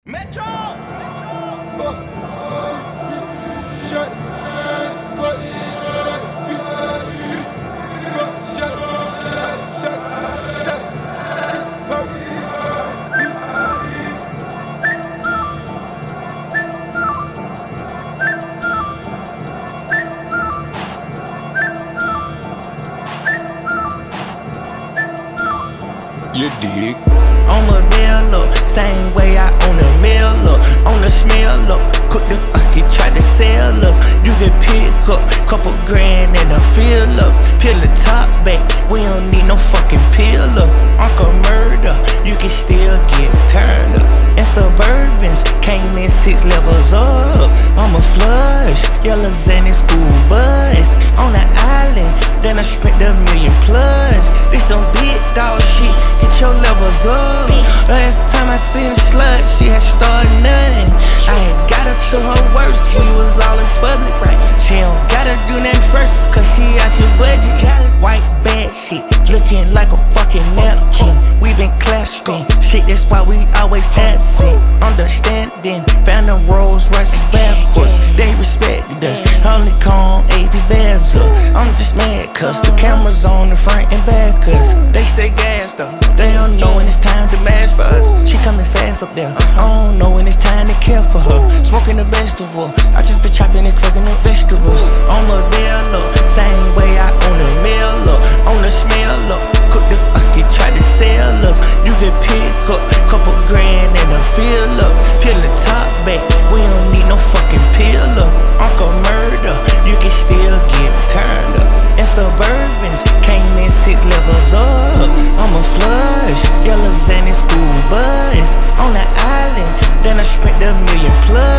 Metro! You dig? On a bill up, same way I own a mill up. On the smell up, cook the he tried to sell us. You can pick up couple grand and a fill up. Peel the top back, we don't need no fucking pill up. Uncle murder, you can still get turned up. And Suburbans came in 6 levels up. I'm a flush, yellow Xanax school bus. On the island, then I spent $1 million plus. This some big dog shit, get your levels up. Last time I seen a slut, she had started nothing. I had got her to her worst, we was all in public, right? She don't gotta do nothing first, cause she out your budget. White bad shit, looking like a fucking napkin. We been classical, shit, that's why we always absent. Understanding, found them Rolls Royces backwards. They respected us, only call AP Bears up. I'm just mad cause the cameras on the front and back cause they stay gassed up. They don't know when it's time to mash for us. She coming fast up there, I don't know when it's time to care for her. Smoking the vegetable, I just been chopping and cooking the vegetables. On the bill up, same way I own a mill up. On the smell up, cook the he tried to sell us. You can pick up couple grand and a fill up. Peel the top back, we don't need no fucking pill up. Uncle murder, you can still get turned up. And Suburbans came in 6 levels up. I'm a flush, yellow Xanax school bus. On the island, then I spent $1 million plus.